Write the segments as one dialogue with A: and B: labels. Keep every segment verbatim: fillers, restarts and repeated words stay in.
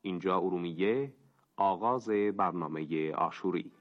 A: اینجا ارومیه، آغاز برنامه عاشوری.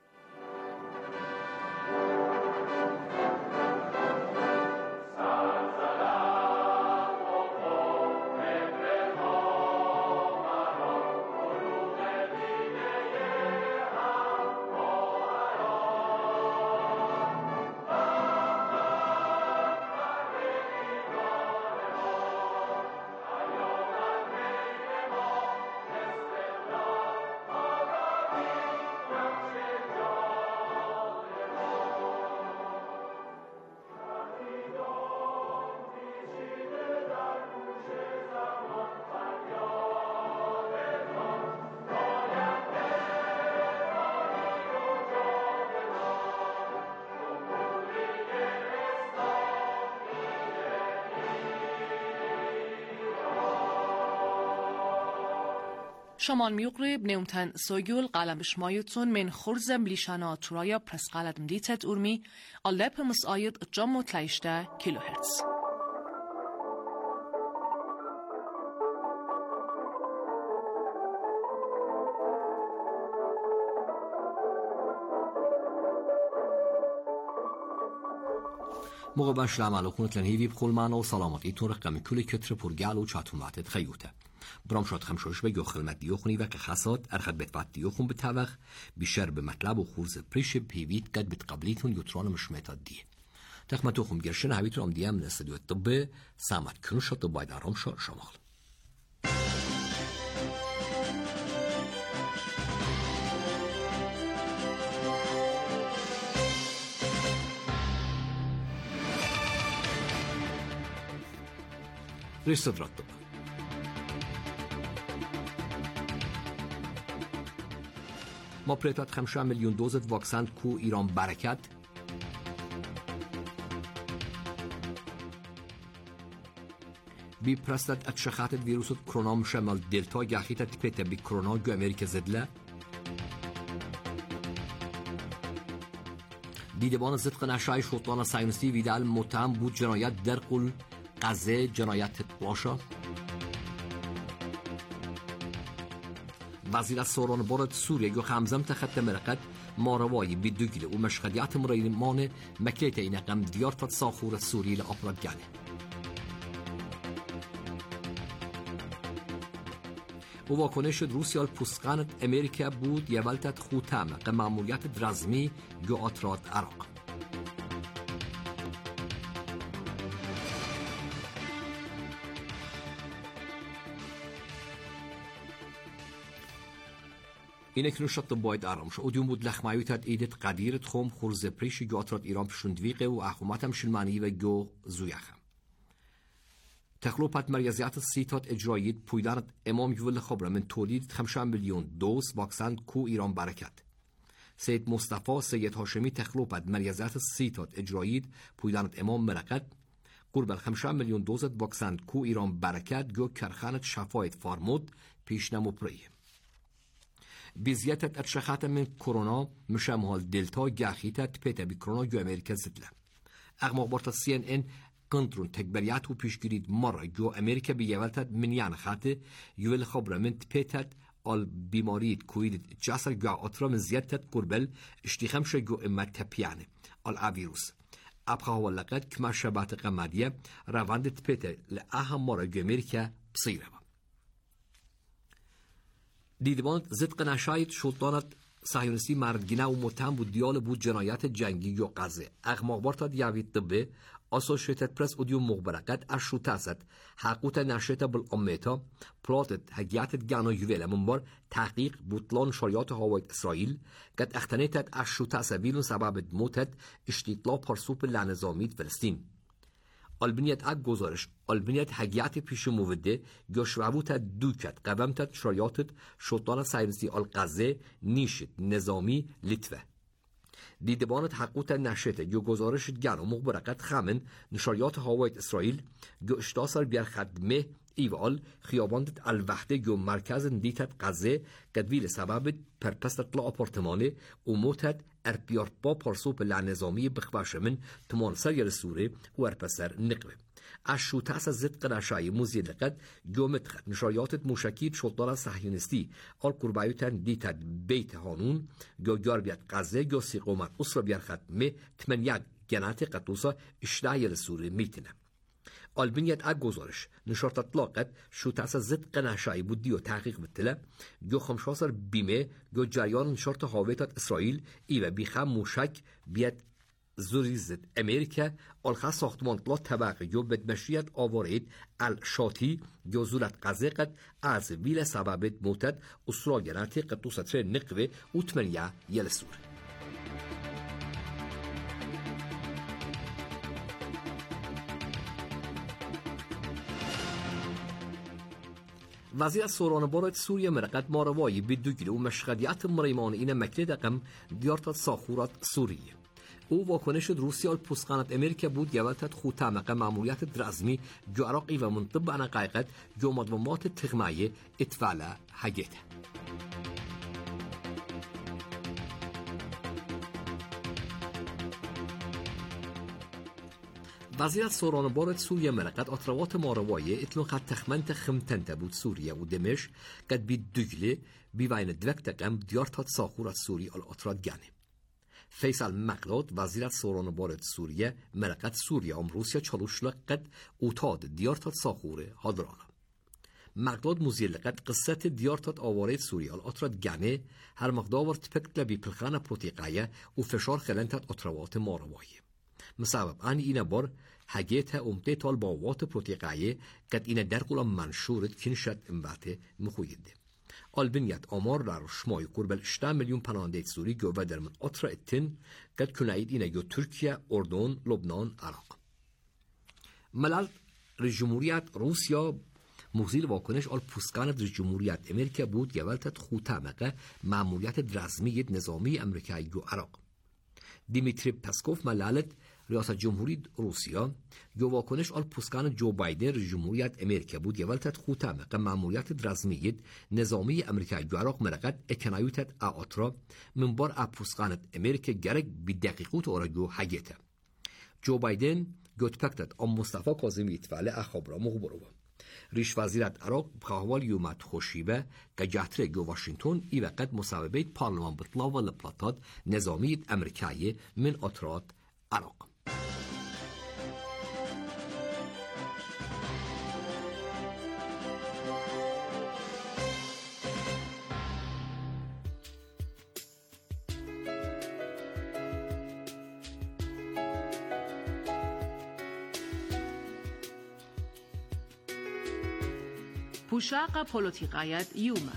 B: شمان میقرب نیمتن سوگل قلم شمایتون من خورزم لیشانا تورایا پرس قلم دیتت ارمی آلپ مساید جام و تلیشته کیلو هرتز.
C: موقع باش لعمل خونت لنهیوی بخول معنا و سلامتی تون رقم کل کتر پرگل و چاتون وقتت خیوته. برام شاد خمشوش بگو خدمت دیو خونی و که خاصات ارخد بتوات دیو خون بتوخ بیشتر به مطلب و خورز پریش پیویت قد بتقبلیتون یوتران مشمتات دیه. تخمتو خون گرشن هویتون ام دیم نستدیو طبه سامت کنوشات و باید آرام شا شمال. ريستد رتب ما پریتات خمسة میلیون دوزت واکسن کو ایران برکت بی پرستت اتشخات ویروس کرونا مشمل دلتا گاخیت تپیت بی کرونا جو امریکا زدله دیدبان زدق نشای شوطان ساینسی ویدال متهم بود جنایت در قل قضیه جنایت باشا وزیر سوران بارد سوریه گو خمزم تخت مرقد ماروایی بیدوگیل و مشغلیات مرایمان مکلیت این قم دیارت ساخور سوریه لأپراد گانه و واکنش روسیال پوسقانت امریکا بود یولتت خوتم قم معمولیت درزمی گو آتراد عراق اینه که نشد باید آرام شد. اودیوم بود لخمایوتت ایدت قدیرت خوم خورز پریش گواترات ایران پشوندویقه و اخوماتم شلمانی و گو زویخم. تخلوپت مرکزیت سیتات اجرایید پویدانت امام یول خبره من تولید خمسة میلیون دوز واکسن کو ایران برکت. سید مصطفی سید هاشمی تخلوپت مرکزیت سیتات اجرایید پویدانت امام مرقت قرب خمسة میلیون دوزت واکسن کو ایران برکت گو کرخانت شفایت فارمود پیشنمو پریه. بزیادت اتشخات من کرونا مشامل دلتا گاخیتت پیتا بی کرونا جو امریکا زدله. اغماق بارتا سی ان ان کنترون تکبریات و پیشگیرید مره جو امریکا بیولتت منیان خاطه یول خبره من پیتت آل بیماریت کوید جاسر گا اترا من زیادت قربل اشتیخم شد جو امت تپیانه آل آویروس. ابخه هوا لقد کما شبات قمادیه رواندت پیتا لأهم مره جو امریکا بصیره با. دیدبان زدق نشاید شلطانت صهیونیستی مردگینه و متهم بود دیال بود جنایت جنگی یا قضیه اغماق بارتا دیوید طبه اسوشیتد پرس اودیو مخبرقت اشروت است حقوت نشریت بالامیتا پلاتت هگیاتت گانا یویل منبار تحقیق بوتلان شریعت هوایت اسرائیل قد اختنیتت اشروت است ویلون سبب موتت اشتیطلا پرسوپ لنظامیت فلسطین البنیت اگ گزارش البنیت هگیات پیش موده گشوابوت دوکت قوامتت شریعتت شلطان ساینسی القضه نیشت نظامی لیتوه دیدبانت حقوت نشته گو گزارش گن و مخبرقت خمن نشریات هوایت اسرائیل گو اشتاسر بیار خدمه ایوال خیاباندت الوحده گو مرکز ندیتت قضه قدویل سبب پرپستت لا اپارتمانه و موتت ارپیار با پرسوپ لنظامی بخواش من تمان سریال سوره و ارپسر نقوه الشوتاس زد قناشای موزید لقد جومتخت نشریات موشکی شلطان صهیونیستی آل قربایوتن دیتد بیت هانون جو جاربیت غزه جو سیقومت اسرا بیارخت می تمنیگ جنات قطوسا اشتعیل سوری میتنه البنیت اگوزارش نشرت اطلاقت شوتاس زد قناشای بودی و تحقیق بتله جو خمشاسر بیمه جو جریان نشرت هاویتات اسرائیل ایوه بیخم موشک بیت زوریزد امریکا آلخا ساختمان طلا طبقه جو بدمشیت آوارید الشاتی جو زولت قزقت از ویل سببت موتد اسراغناتی قطوستر نقوه و تمنیه یلسور وزیر سورانبارت سوریه مرقت ماروایی بدوگل و مشغدیت مریمان این مکلی دقم دیارت ساخورات سوریه او واکنش روسیه پوسقانت امریکا بود گوالتت خوتامق معمولیت درازمی جو عراقی و منطبع انا قایقت جو مدومات تغمایه اتفاله حقیقه وزیر سورانبارت سوریه مرقت اطروات ماروایی اتلو خد تخمنت خمتنت بود سوریه و دمشق قد بید دوگله بیوین دوکتقم دیارتات ساخورات سوری الاطرات گانه فیصل مقلاد وزیر سورانبارت سوریه مرقت سوریه ام روسیا چالوشلق قد اوتاد دیارتات ساخوره حاضرانه مقلاد موزیل قد قصت دیارتات آوارید سوریه الاطرات گانه هر مقدار تپکت لبی پلخانه پروتیقایه و فشار خلنتت اطروات ماروایی مسبب آن اینه بار حاجت امته تال باوات پروتیقایه قد اینه در قلم منشورت کنشت امباته مخویده البنیت آمار در شمای قربل اشتام میلیون پناهنده سوری جو و در من اطرا اتن قد کناید اینه جو ترکیه، اردن، لبنان، عراق ملل جمهوریت روسیا مغزیل واکنش آل پوسکانت جمهوریت امریکا بود گوالتت خوتامقه معمولیت درازمی نظامی امریکایی جو عراق دیمیتری پسکوف ملالت ریاست جمهوری روسیا جو واکنش آل پوسکان جو بایدن جمهوریت امریکا بود گوالتت خوتامقه معمولیت درازمی نظامی امریکایی جو عراق مرقت اکنایوتت آترا منبار اپوسکانت امریکا گرگ بی دقیقوت اورا جو حگیته جو بایدن گوت پکتت ام مصطفی کاظمی اتفاله اخبار مخبرو ریش وزیرت عراق بخوال یومت خوشیبه که جهتره جو واشنطن ای وقت مصوبه پارلمان بطلا و لپلاتات نظامی امریکایی من اطرات عراق
B: پوشاق پولوتیقایت یوما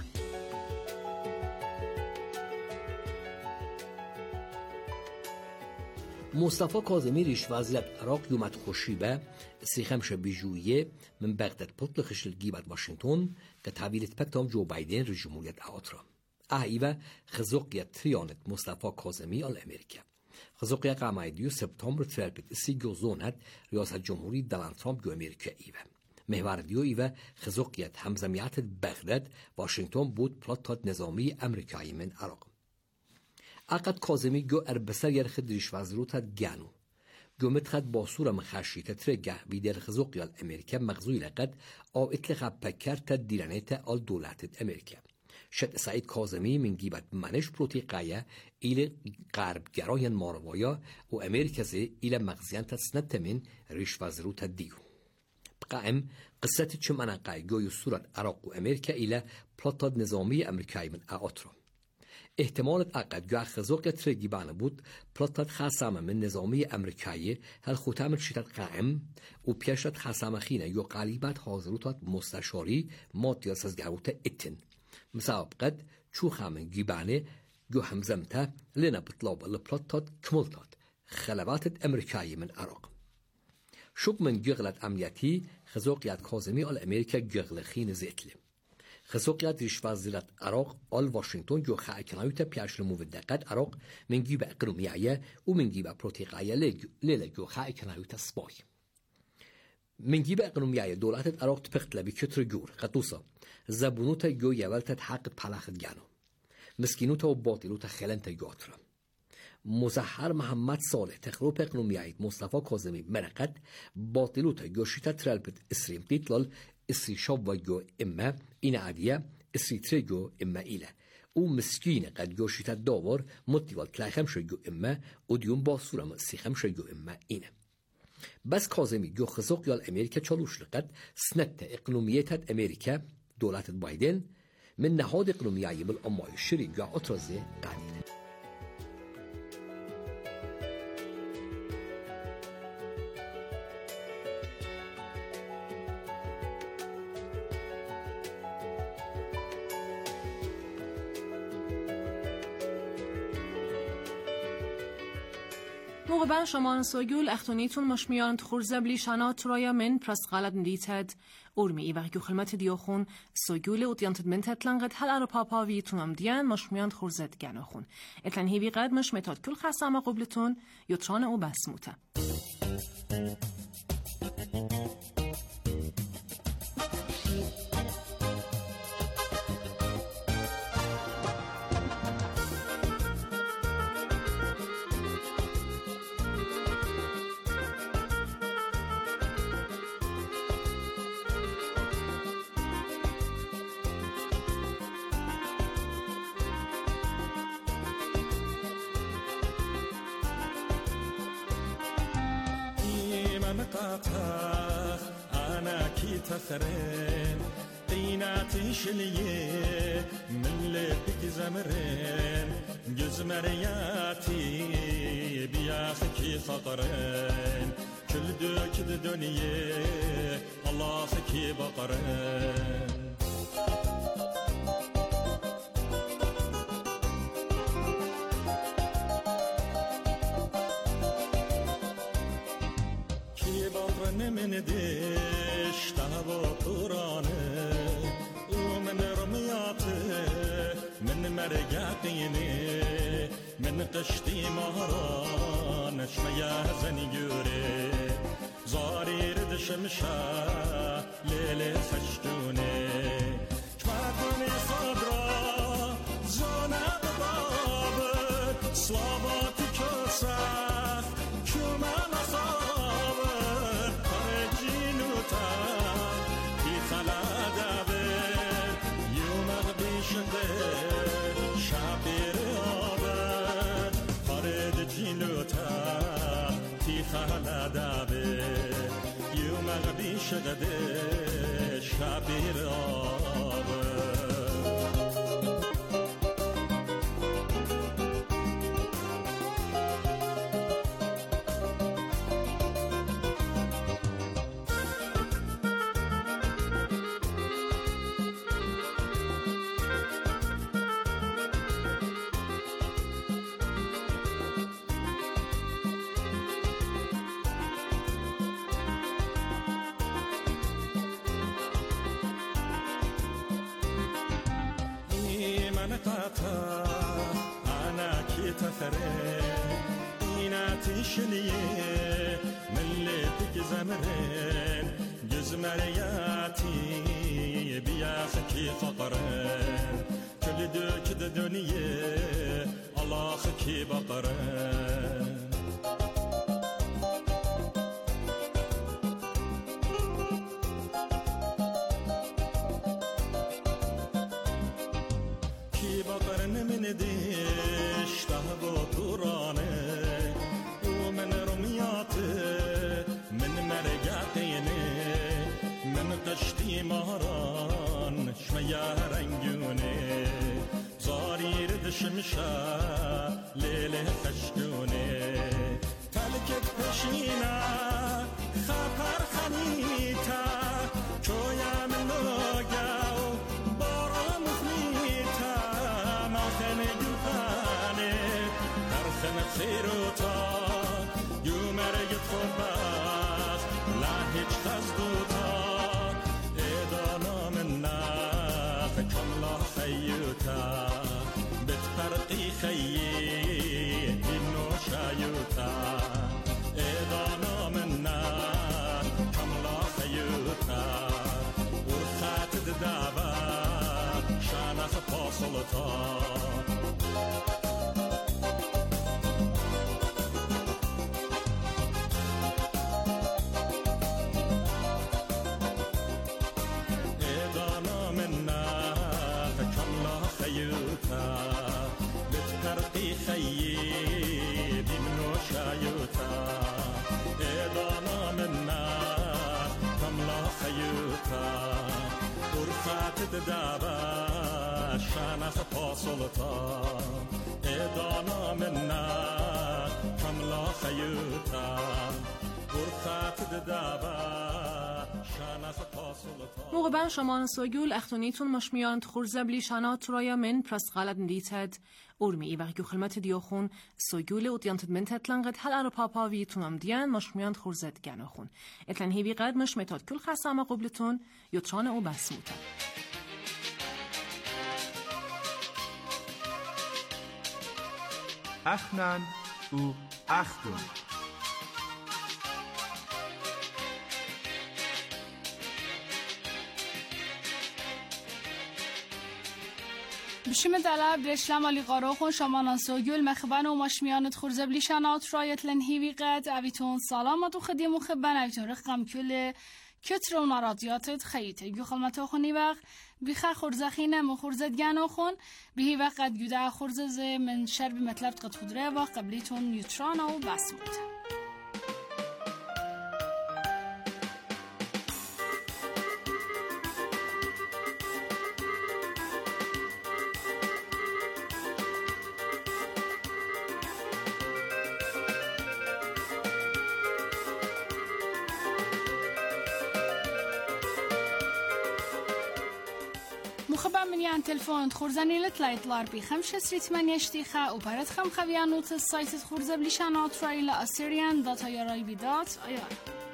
C: مصطفی کاظمی ریش وزیرت عراق یومت خوشیبه سیخمش بیجویه من بغداد پطل خشل گیبت واشنطن که تحویلت پکتام جو بایدن ری جمهوریت آترا احیوه خزوقیت تریانت مصطفی کاظمی آل امریکا خزوقیت قمایدیو سپتامبر ترپت سی گوزونت ریاست جمهوری دونالد ترامپ جو امریکا ایوه محور دیوی و خزوقیت همزمیت بغداد واشنطن بود پلاتات نظامی امریکایی من عراق اقد کاظمی گو اربسر یرخ دریش وزروتت گانو گو متخد باسور مخشیت ترگه بیدر خزوقیال امریکا مغزوی لقد او اطلقه پکر تا دیرانیت آل دولتت امریکا شد سعید کاظمی من گیبت منش پروتیقایه ایل غرب گراین ماروایا و امریکا زی ایل مغزیان تسنت من ریش وزروتت دیو قائم قصة چم أنا قاي جوي صورة عراق وأمريكا إلى بلطة نظامية أمريكية من أطرا احتمال أقد جو خزوقة ترجيبان بود بلطة خاصامة من نظامية أمريكية هل ختام الشتات قائم وبيشت خاصامة خينة يو قاليبات حاضروتات مستشاري ماتيا سزجاوتا اتن مسابق قد شو خامن جيبانه جو همزمتا لنا بطلاب البلطة كملتات خلبات أمريكية من عراق شوك من جغلت أمنيتي خزوقيات كاظمي آل أمريكا جغل خين زيتلي خزوقيات ريش وزيرت عراق آل واشنطن جو خاكنايوتا بياشل مودقات عراق من جيبا اقلوميعية ومن جيبا بروتيقاية ليلة جو خاكنايوتا سباي من جيبا اقلوميعية دولات عراق تبخت لبي كتر جور قطوسا زبونوتا جو يوالتا حق بحلاخت جانو مسكينوتا وباطلوتا خلنتا جاترا مزهر محمد صالح تخروب اقنومیایت مصطفى کاظمی مرقت باطلوتا گوشیتا ترالبت اسریم تیتلال اسری شاب و گو امه این عدیه اسری ترگو امه ایله او مسکین قد گوشیتا داور متیوال تلاخم شگو امه و دیون باسورم سیخم شگو امه اینه بس کاظمی گو خزاق یال امریکا چالوش لقد سنت اقنومیتت امریکا دولت بایدن من نهاد اقنومیایی بالأمای الشري جا أطرزي قانين
B: موقع شما سوگول اختونیتون مشمیان خورزب لیشانات رایا من پرست غلط ندیتد اورمی ای وقتی خدمت دیوخون سوگول و دیانت منتت لنقد هل ارو پاپا ویتونم دیان مشمیان خورزد گناخون اتلن هیوی قد مش متاد کل خسامه قبلتون یوتران او بسموته
D: أنا كي تثرين قيناتي شليه من لبك زمرين جزمرياتي بياخكي فقرين كل دوك الدنيا الله خكي بقرين من دش تهوى قرانه ومن رمياته من مرقاتيني من قشتي مهران شميا زنيوري زاري رد شمشا ليلي خشتوني شمعتوني صدرا زونا بباب صلاباتي كساف شما شابير آبه خارد جلوتا تی خالا به یوم غبی شده شابير آبه أنا كي تثرين إيناتي شليه من ليتك زمرين جزمرياتي بياخكي فقرين كل دوك الدنيا الله خكي بقرين دش تهوى قرانه ومن رمياته من مرقاتيني من قشتي مهران شميا رنجوني زاري رد شمشا ليلة خشتوني تلكت بشينا خطر خنيتا شويا من لوجاو باران خنيتا خيروتا يوم رجت خباز لا هيج خزدوتا إدانا منا فكملا خيوتا بتفرقي خيي إنو شايوتا إدانا منا كملا خيوتا وخات الدعوة شانخ باصلتا صلتا ادانا منا کملا خیوتا برخت ددابا
B: موقع بر شما سوگول اختونیتون مشمیان خورزبلی شنات رایا من پرست غلط ندیتد ارمی ای وقتی خلمت دیاخون سوگول اوتیانتد من تتلنقد هل ار پاپاوی تونم دیان مشمیان خورزد گناخون اتلن هیوی قد مش متاد کل خسامه قبلتون یوتران او بسموتا
E: اخنن او اختون
F: بشیم دلب برشلم علی قاروخون شمانان سوگول مخبن و مشمیانت خورزبلی شنات رایت لنهیوی قد اویتون سلامت و خدی مخبن اویتون رقم کل کتر و نارادیاتت خییته گو خلمتو خونی وقت بیخه خورزخینه و خورزد گنو خون بهی وقت گوده خورزه من شرب مطلب قد خودره و قبلیتون نیوتران و بسموت مخبر مني عن تلفون تخورزاني لتلايت لاربي خمسة ستريت من يشتيخة وبرد خم خبيانوت السايت تخورزة بليشانات راي لأسيريان داتا يراي بيدات ايار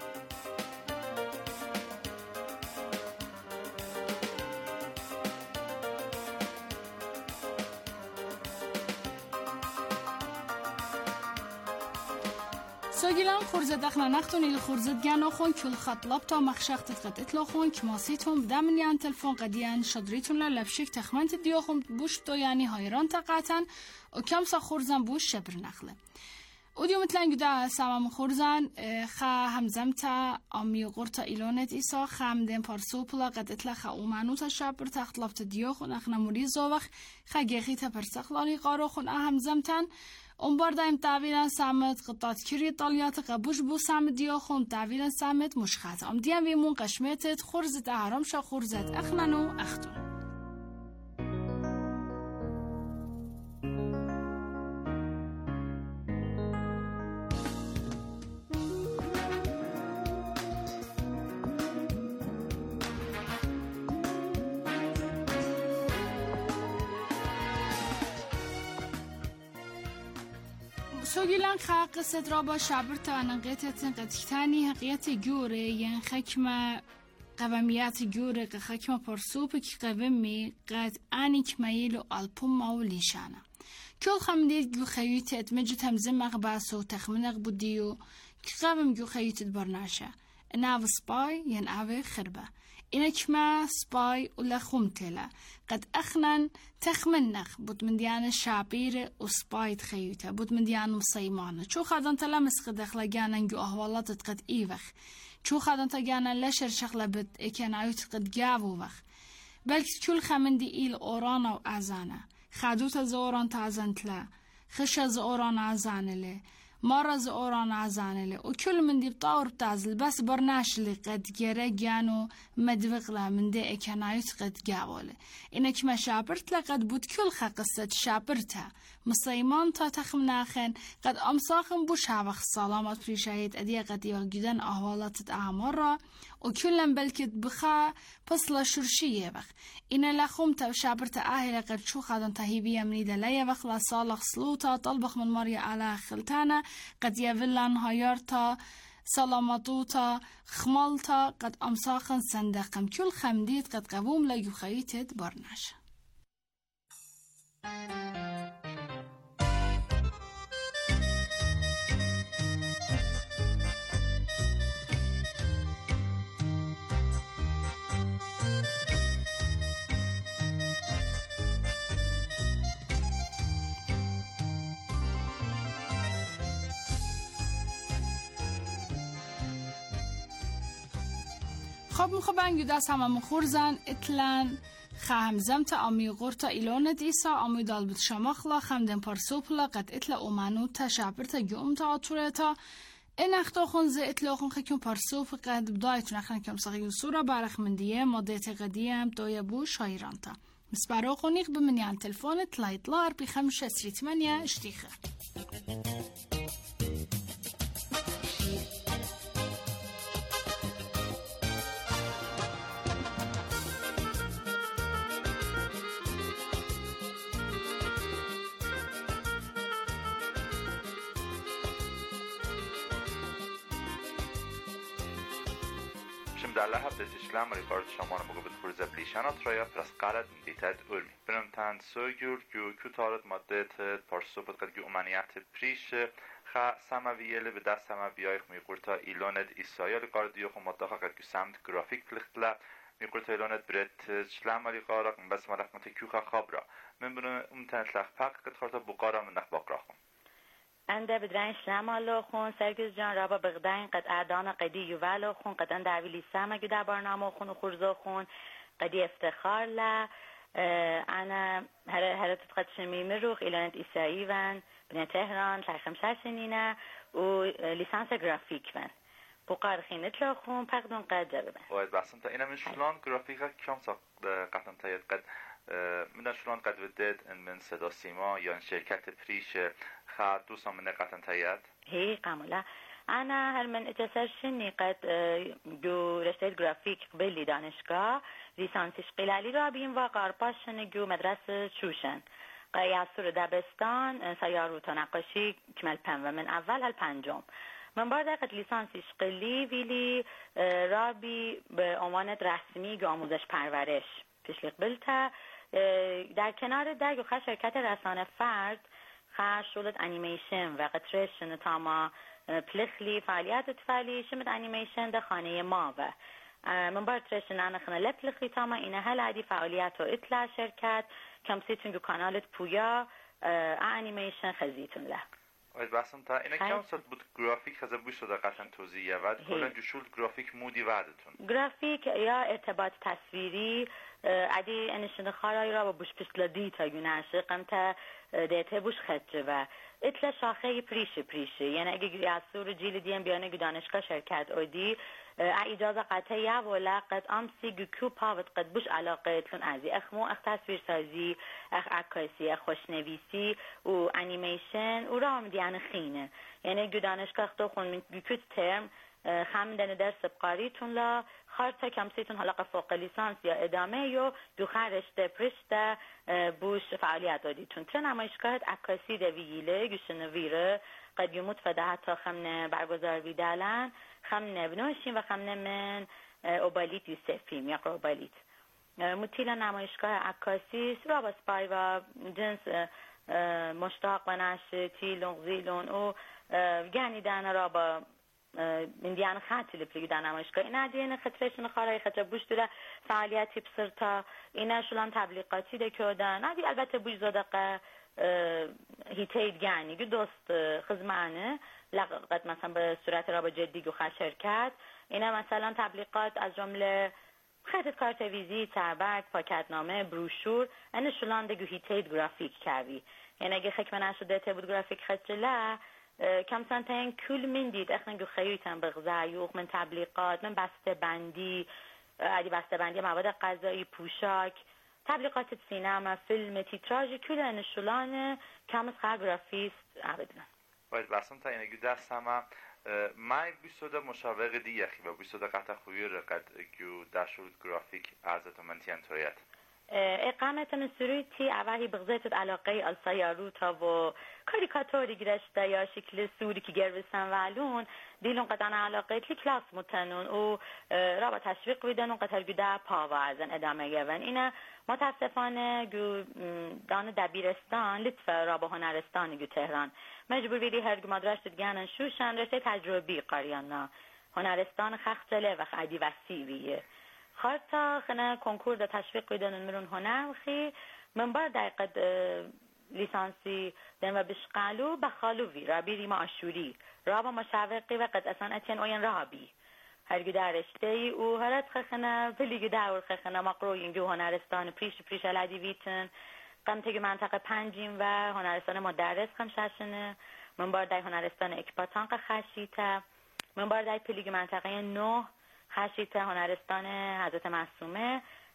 F: سوگیلان خورزه دخنا نختونی لخورزه دگانو خون کل خط لابتا مخشخت تقد اتلا خون کماسیتون بدامن یان تلفون قدیان شدریتون للبشیک تخمنت دیو خون بوش تو یعنی هایران تقاطن و کمسا خورزن بوش شبر نخله و دیو مثلن گده سامم خورزن خا همزمتا آمی و قرطا ایلونت ایسا خام دین پارسوپلا قد اتلا خا اومانوتا شبر تخت لابتا دیو خون اخنا موری زوخ خا گیخیتا پرسخلالی قارو خون همزمتن اون بار دایم تعویلن سامت قطعات کری طالیات قبوش بو سامت دیو خون تعویلن سامت مشخص ام دیم ویمون قشمتت خورزت احرام شا خورزت اخننو اختون سوگیلان خاق قصد را با شبر تا نقیتتن قدکتانی حقیقت گوره ین خکمه قومیت گوره که خکمه پرسوب که قومی قد آنی کمیل و الپوم و لیشانه کل خمدید گو خیویت اتمجد همزم اقباس و تخمنق بودیو که قوم گو خیویت برناشه این او سپای ین او خربه این کما سپای و لخومتله قد اخنن تخمنخ بود من دیان شابیر و سپای تخیوته بود من دیان مصیمانه چو خادن تلمس قد اخلاقانن گو احوالاتت قد ایوخ چو خادن تگانن لشر شخله بد اکن عیوت قد گاوو وخ بلکه کل خمندی ایل اورانا و ازانه خادوت از اوران تازنتله خش از اوران ازانله مرز اوران عزانله و کل من دی بطور بتازل بس برناش اللي قد جرى جانو مدوغلا من دی اکنایت قد جاوله اینک ما شابرت لقد بود کل خقصت شابرتها مصيمان تا تخمناخن قد امساخن بوش هاوخ سلامت فريشايت ادي قد يوجدن احوالات اعمارا وكلن بلكت بخا پسلا شرشيه وخ این لخوم تا شابرت اهل قد شو خادن تهيبيه مني دليه وخ لا صالح سلوتا طلبخ من مريا على خلتانا قد يفلن هايرتا سلامتوتا خمالتا قد امساخن صندقم كل خمديت قد قوم لا يخيتت برناش خب مخبن گوده سمم خورزن اتلن خهم زمت آمی غورتا ایلونت ایسا آمی دال بود شماخلا خمدن پارسوپلا قد اتلا اومانو تا شابرتا گوم تا آتورتا این اختا خونزه اتلا خون خکم پارسوپ قد بدایتون اخنا کم ساقیو سورا برخ من دیه ماده تقدیم دویا بو شایرانتا مسبارو خونيق بمني عن تلفون تلايطلار بخمسة عشر ثمانية اشتيخة.
G: Alla hade islam record shaman mogobet kurza blishanat roya prasqalat ditad ulmi benamtan sögur ju kutarat maddet parsopet qad ju umaniyat prish kha samaviyele be das samaviyay miqurta ilonet isayal qardiyo khumata qad ju samt grafik plichtla miqurta ilonet bret islam record bas malakmat kuqa khabra men bunu umtan tlaq pak qad kharta buqara min naqbaqra
H: انده بدرین شمالو خون سرگز جان رابا بغدین قد اعدان قدی یوالو خون قد انده اویلی سامگو در برنامه خون و خورزو خون قدی افتخار لا انا هر تتقد شمیمه روخ ایلانت ایسایی ون بنا تهران تای خمسه سنینه و لیسانس گرافیک ون بقار خینت لو خون پقدون قد جبه بن
G: واید بحثم تا اینه من شلان گرافیک کم سا قطعم تاید قد من شلون قد ودد ان من صدا سیما یا شرکت پریش خا دوستان من قطعا تاید
H: هی قاملا انا هر من اتسر شنی قد جو رشته گرافیک قبلی دانشگاه لیسانسش قلالی را بیم و قارپاشن جو مدرسه شوشن قیاسور دبستان سیارو تا نقاشی کمل پن و من اول هل پنجم من بار قد لیسانسش قلی ویلی رابی به عنوان رسمی آموزش پرورش پیشلیق بلتا در کنار در یو خواهد شرکت رسانه فرد خواهد شولد انیمیشن و قطرشن تا ما پلخلی فعالیت تفعلی شمد انیمیشن در خانه ما و من بار ترشن انا خانه لپلخلی تا ما اینه هل عدی فعالیت و اطلاع شرکت کم سیتون جو کانالت پویا انیمیشن خزیتون له
G: باید بحثم تا اینه کم سال بود گرافیک خزه بوش شده قطعا توضیحه ود کلن جو شولد گرافیک مودی وعدتون
H: گرافیک یا ارتباط تصویری عدی انشون خارای را با بوش پسلا دیتا یونشه قمتا دیتا بوش خدجه و اتلا شاخه پریشه پریشه یعنی اگه گریاسور جیل دیم بیانه دانشگاه شرکت اودی اجازه قطعه یا ولا قد امسی گکو پاوت قد بوش علاقه اتلون ازی اخمو اخ تصویر سازی اخ عکاسی اخ خوشنویسی و انیمیشن و رام دیان خینه یعنی گو دانشگاه اختو خون من گکو ترم خمدن درس بقاریتون لا خارطه کمسیتون حلقه فوق لیسانس یا ادامه یا دو خرشته پرشته بوش فعالیت دادیتون تر نمایشگاه عکاسی دویله گوشنویره قد یموت فده حتی خمنه برگزار بیدالن خمنه بنوشیم و خمنه من اوبالیت یوسفیم یا اوبالیت مطیل نمایشگاه عکاسی را با سپای و جنس مشتاق و نشه تیلون غزیلون و گنی دانه را با من دیان خاطی لپلیگ در نمایشگاه اینا دیان خطرشون خارای خطر بوش دوره فعالیتی بسر تا اینا شلان تبلیغاتی دکودن ندی البته بوش زدقه هیتید گانی گو دوست خزمانه لقد مثلا به صورت را با جدی گو خواهد شرکت اینا مثلا تبلیغات از جمله خطت کارت ویزیت تربرد پاکتنامه بروشور این شلان دگو هیتید گرافیک کردی یعنی اگه خکمه نشده ته بود گرافیک خطره کم سنتین کل من دید اخن گو خیویتن بغزایوخ من تبلیغات من بسته بندی عدی بسته بندی مواد غذایی پوشاک تبلیغات سینما فیلم تیتراژ کل انشولان کم از خواهر گرافیست عبدن
G: باید بسن تا اینگو دست همه مای بیستوده مشاوق دی یخی و بیستوده قطع خویی رقد گو داشورد گرافیک عرضت و منتین توریت
H: اقامت من سرویتی اولی بغزیتت علاقه السیارو تا و کاریکاتوری گرشته یا شکل سوری که گرویسن والون دیلون قطعا علاقه تی کلاس متنون و را با تشویق ویدن و قطر گو ده پاوازن ادامه گون اینه متاسفانه گو دان دبیرستان لطفه را با هنرستان گو تهران مجبور بیدی هر گو مدرش دگانن شوشن رشته تجربی قاریانا هنرستان خختله و خیلی وسیعیه خارطا خنه کنکور دا تشویق ویدن مرون هنر خی من بار دقیقه لیسانسی دن و بشقالو بخالووی رابی ریما آشوری رابا مشاوقی و قد اصلا اتین اوین رابی هرگی درشته ای او هرت خخنه پلیگی دور خخنه مقروینگی هنرستان پریش پریش علدی ویتن قمتگی منطقه پنجیم و هنرستان مدرس خم ششنه من بار دای هنرستان اکباتان خشیته من بار دای پلیگی منطقه نه خشیته هنرستان حضرت معصومه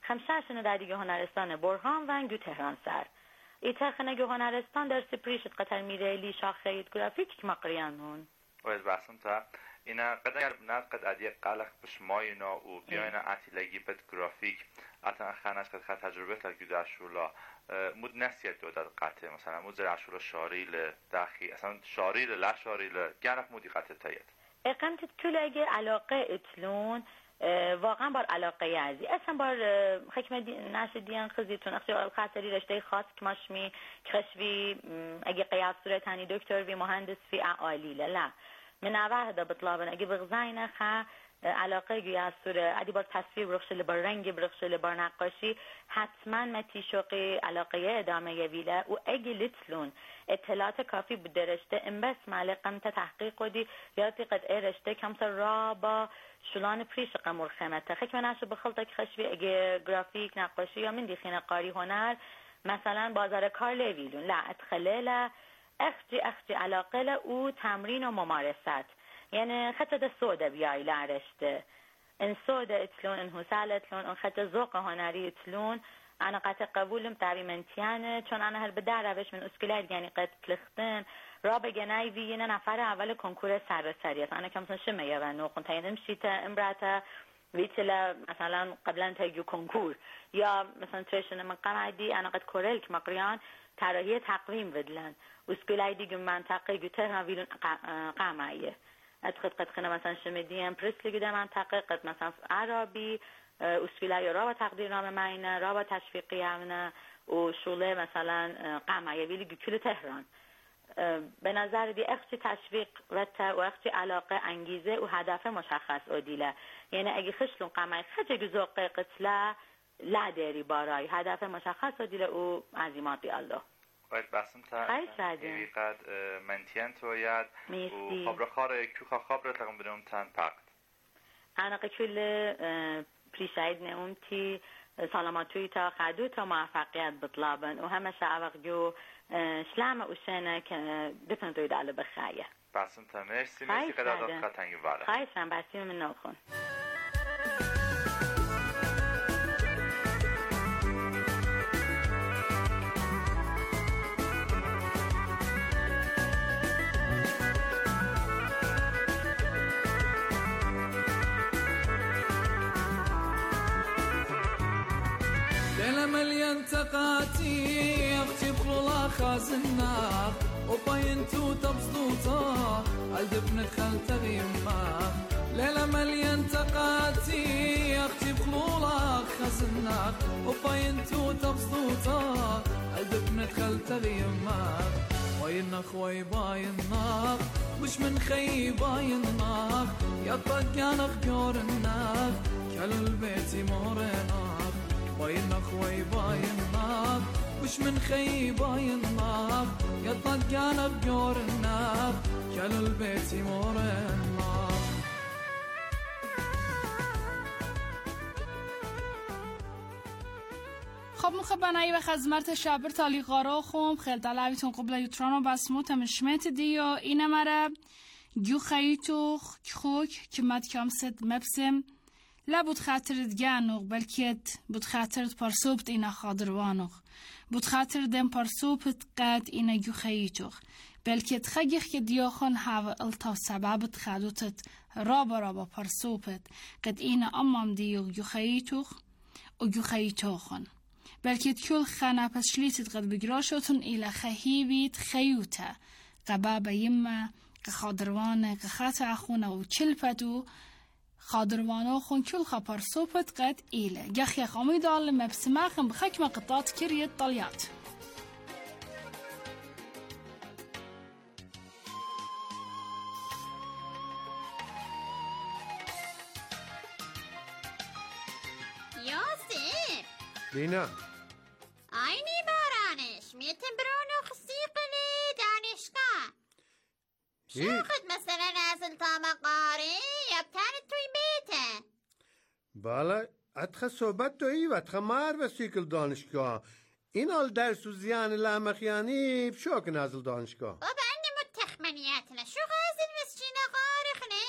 H: خمسه در دیگه هنرستان برهان و گو تهران سر ایتر خنگو هنرستان در سپریشت قطر میرهلی شاخه گرافیک که مقریانون
G: وید بحثم تا اینا قدر ناد قد ادی قلق بشماینا و بیاینا عتیلگی بد گرافیک اتن خانش قد خد تجربه تا گو داشولا مود نسیت دو داد قطع مثلا مود زر عشولا شاریل داخی اصلا شاریل لا شاریل گرف مودی قطع تایید
H: اقامت کل اگه علاقه اتلون واقعا بار علاقه ازی اصلا بار حکم دی... نش دیان خزیتون اخشی خاطری رشته خاص که ماشمی کشفی اگه قیاس صورت هنی دکتر وی مهندس فی عالی لا من اوه دا بطلابن اگه بغزاین خا علاقه گیاس صورت ادی بار تصویر برخشل بار رنگ برخشل بار نقاشی حتما متی شوقی علاقه ادامه یویله و اگه لتلون اطلاعات کافی بدرشته ام بس معلقم تا تحقیق ودی یادی قد ارشته کم سر رابا شلان پریش قمر خمته خیلی من عشق بخلطه که خشبی اگه گرافیک نقاشی یا من دیخینه قاری هنر مثلا بازار کار لیویلون لا ادخله اخجی اخجی علاقه او تمرین و ممارست یعنی خطه ده سوده بیایی لعرشته ان سوده اتلون ان حسال اتلون ان خطه ذوق هنری اتلون انا قطع قبولم تعبی منتیانه چون انا هر بدر روش من اسکلت یعنی قد کلختن را بگنای وی نه نفر اول کنکور سر سریت انا کم سن شمه یا و نوقن تاین امشیت امراتا ویتلا مثلا قبلا تاگیو کنکور یا مثلا ترشن من قمعدی انا قد کورلک مقریان طراحی تقویم بدلن اسکلای دیگه منطقه گو تهران ویلون قمعیه ادخل قد خنا مثلا شمدیم پرسلی گده منطقه قد مثلا عربی اسکلای را با تقدیر نام معینه را با تشویقی همونه و شوله مثلا قمعیه ویلی گو کل تهران به نظر دی اخچی تشویق و تا و اخچی علاقه انگیزه و هدف مشخص ادیله یعنی اگه خشلون قمعی خجه گزوقه قتله لا داری بارای هدف مشخص ادیله او عظیمات دی الله
G: باید بحثم تا ایوی قد منتین توید و خبر خاره که خبر تقم بدون تن پقت
H: انا کل پریشاید نموم تی سلامتوی تا خدو تا موفقیت بطلابن و همه شعوق جو شلام و شنه که بتون دوید علو بخیه
G: بحثم تا مرسی مرسی قدر داد خطنگی باره
H: خواهیشم بحثیم من نوخون
I: تقاتي اختي بخلولا خازنا وباينتو تبسطوطا الدبن خلت غيما ليلة مليان تقاتي اختي بخلولا خازنا وباينتو تبسطوطا الدبن خلت غيما وين اخوي بايناك مش من خي بايناك يا طقان خجور الناك كل البيت مورناك باين اخوي باين نار وش من خي باين نار يا طقان بجور النار كل البيت يمور النار
F: خب مخبنایی و خزمرت شابر تالی غارا خوم خیل دلویتون قبل یوترانو بسمو تمشمت دیو اینه مره گو خیتوخ خوک که مد کامست مبسم لا بود خاطرت گانوغ بلکیت بود خاطرت پرسوبت اینا خادروانوغ بود خاطر دم پرسوبت قد اینا گو خیتوغ بلکیت خگیخ که دیاخون هاو التا سببت خادوتت رابا رابا پرسوبت قد اینا امام دیو گو خیتوغ و گو خیتوخون بلکیت کل خانه پس شلیتت قد بگراشوتون ایلا خهیویت خیوته قبابا یمه قخادروانه قخات اخونه و چلپتو خادروانو خون كل خبر صوبت قد إيله جخي خامي دال مبسماخم بخكمة قطات كريت طليات
J: ياسر
E: بينا
J: عيني بارانش ميتم برونو خسيقلي دانشقا شو خد مثلا نازل طامقاري يبتان توي بيته
E: بالا اتخ صحبت توی و اتخ مار وسیکل دانشگاه این حال درس و زیان لامخیانی بشوک نازل دانشگاه
J: بابا عندي متخمنياتنا شو غازل مسجينا غارخنا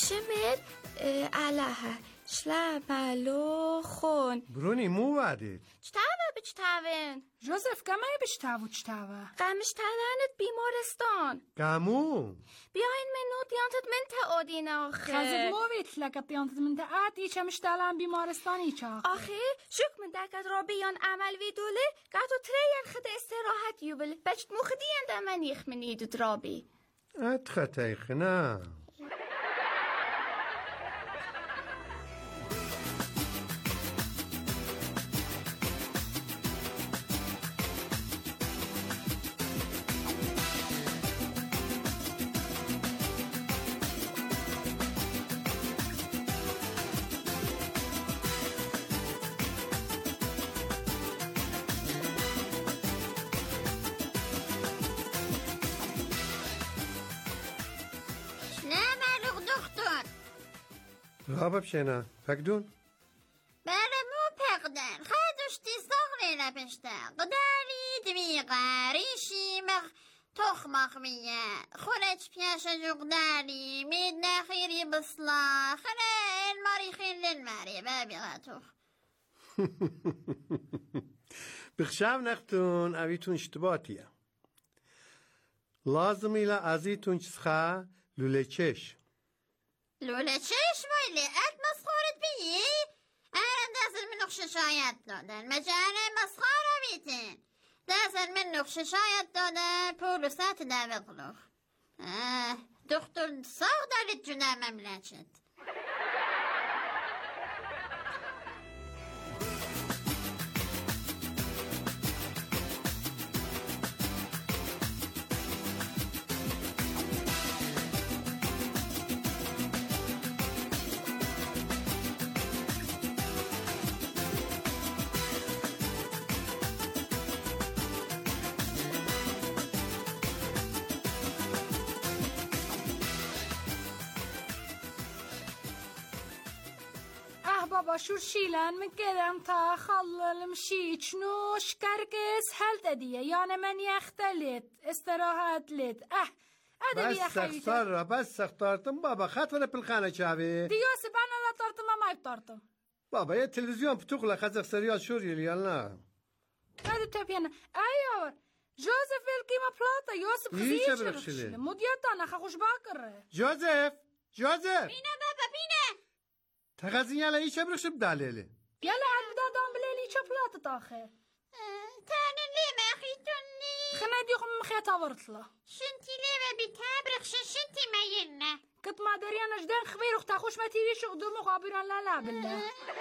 K: شمت علها شلابالو خون
E: بروني مو وعدت
K: چتاوه بچتاون
F: جوزف کمه بچتاو چتاوه
K: قمش تلانت بیمارستان
E: كامو
K: بیاین منو دیانتت من تا آدین آخه
F: خزد مویت لکت دیانتت من تا آد ایچه مشتالان بیمارستان ایچه
K: آخه شک من دکت را بیان عمل ویدوله گاتو ترین خد استراحت یوبل بچت مخدین دا من یخ من ایدو درابی
E: اتخطي خنا رابا بشينا فقدون
J: بله مو پقدن خدشتی ساغلی نپشته قداری دمیقه ریشی مخ تخمخ میه خورج پیش جغداری مید نخیری بصلا خره الماری خیل الماری بابی غاتوخ
E: بخشاب نختون اويتون اشتباطية لازم إلى أزيتون تسخى لوليتشش
J: لوله چشم ویلی ات مسخورت بیی؟ ارن دازل من نقش شاید دادن مجانه مسخاره بیتن دازل من نقش شاید دادن پولو سات داوه قلوخ دکتر ساق دارید جنه مملکت
F: بابا شو شيلان من كده انت خلل مشيت شنو شكركس هل تديه يعني من يختلط استراحات لت اه ادبي يا
E: بس
F: خيتي
E: اختار بس اختارتم بابا خاطر بالخانة شعبي
F: ديوسف انا لا طرتم ما يطرتم
E: بابا يا التلفزيون بتغلق خزق سريال شوري اللي يلا
F: هذا تبينا ايوه جوزيف الكيما بلاطة يوسف
E: إيش
F: خزيج
E: برخشلي؟
F: مديتا انا خخوش باكر
E: جوزيف جوزيف
J: بینه بابا بینه
E: تغازين يلا ايش برخش بداليلي
F: يلا عاد بدا دام بليلي شبلاطة تاخر
J: تاني ليه ما أخيتوني
F: خنا ديكم مخيطة ورطلة
J: شنتي ليه ما بتابرخ شنتي ما ينا
F: كنت ما دري انا جدان خبير اختها خوش ما تيري شغدو مقابرا لا لا بالله